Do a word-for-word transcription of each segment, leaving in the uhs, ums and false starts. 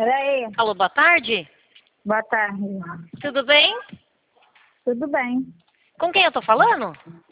Peraí. Alô, boa tarde. Boa tarde. Tudo bem? Tudo bem. Com quem eu tô falando?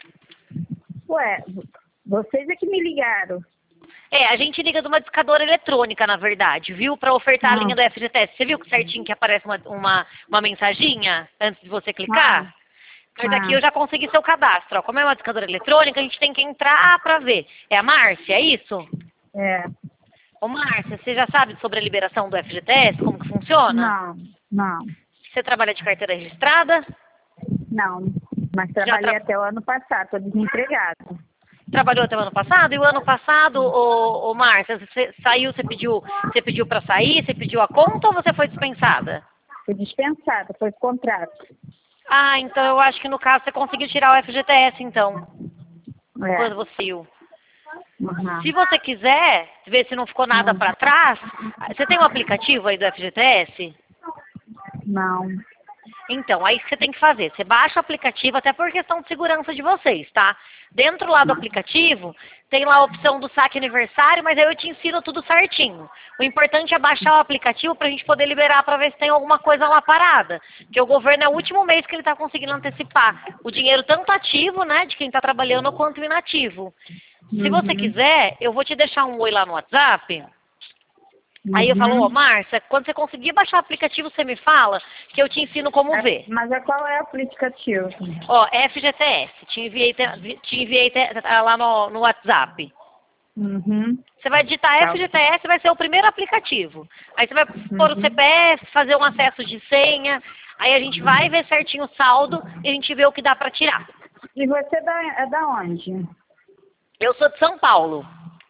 Ué, vocês é que me ligaram. É, a gente liga de uma discadora eletrônica, na verdade, viu? Pra ofertar a Ah. linha do F G T S. Você viu que certinho que aparece uma, uma, uma mensaginha antes de você clicar? Ah. Mas Ah. aqui eu já consegui seu cadastro. Ó. Como é uma discadora eletrônica, a gente tem que entrar pra ver. É a Márcia, é isso? É. Ô, Márcia, você já sabe sobre a liberação do F G T S, como que funciona? Não, não, Você trabalha de carteira registrada? não. Mas Já trabalhei tra- até o ano passado, tô desempregada. Trabalhou até o ano passado? E o ano passado, ô, ô Márcia, você saiu, você pediu, você pediu para sair, você pediu a conta ou você foi dispensada? Fui dispensada, foi contrato. Ah, então eu acho que no caso você conseguiu tirar o F G T S, então, quando É. você saiu. Uhum. Se você quiser ver se não ficou nada Hum. para trás, você tem um aplicativo aí do F G T S? Não. Então, aí o que você tem que fazer? Você baixa o aplicativo, até por questão de segurança de vocês, tá? Dentro lá do aplicativo, tem lá a opção do saque aniversário, mas aí eu te ensino tudo certinho. O importante é baixar o aplicativo pra gente poder liberar pra ver se tem alguma coisa lá parada. Porque o governo é o último mês que ele tá conseguindo antecipar o dinheiro tanto ativo, né, de quem tá trabalhando, quanto inativo. Se você Uhum. quiser, eu vou te deixar um oi lá no WhatsApp. Aí eu falo, ó, Uhum. Márcia, quando você conseguir baixar o aplicativo, você me fala que eu te ensino como É, ver. mas é qual é o aplicativo? Ó, F G T S, te enviei, te, te enviei te- tá lá no, no WhatsApp. Uhum. Você vai digitar Tá. F G T S, vai ser o primeiro aplicativo. Aí você vai pôr o Uhum. C P F, fazer um acesso de senha, aí a gente vai ver certinho o saldo e a gente vê o que dá pra tirar. E você é da, é da onde? Eu sou de São Paulo.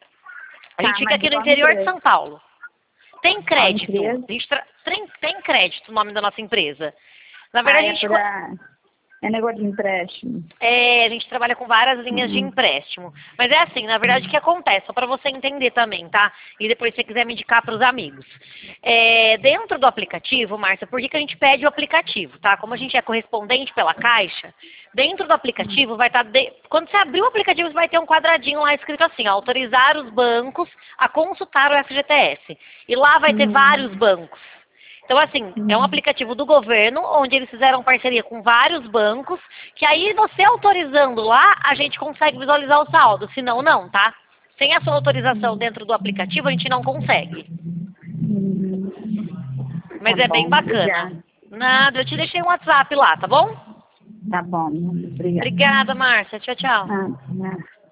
A Tá, gente fica mas aqui de no qual interior de empresa? São Paulo. Tem Qual crédito. empresa? A gente tra- tem, tem crédito o nome da nossa empresa. Na Ah, verdade, a é gente... pra... É negócio de empréstimo. É, a gente trabalha com várias linhas de Uhum. empréstimo. Mas é assim, na verdade, o que acontece? Só para você entender também, tá? E depois se você quiser me indicar para os amigos. É, dentro do aplicativo, Márcia, por que, que a gente pede o aplicativo, tá? Como a gente é correspondente pela Caixa, dentro do aplicativo vai estar... De... Quando você abrir o aplicativo, você vai ter um quadradinho lá escrito assim, ó, autorizar os bancos a consultar o F G T S. E lá vai ter Uhum. vários bancos. Então, assim, é um aplicativo do governo, onde eles fizeram parceria com vários bancos, que aí você autorizando lá, a gente consegue visualizar o saldo, senão não, tá? Sem a sua autorização dentro do aplicativo, a gente não consegue. Uhum. Mas Tá é bem bom, bacana. obrigada. Nada, eu te deixei um WhatsApp lá, tá bom? Tá bom, obrigada. Obrigada, Márcia. Tchau, tchau. Ah, ah.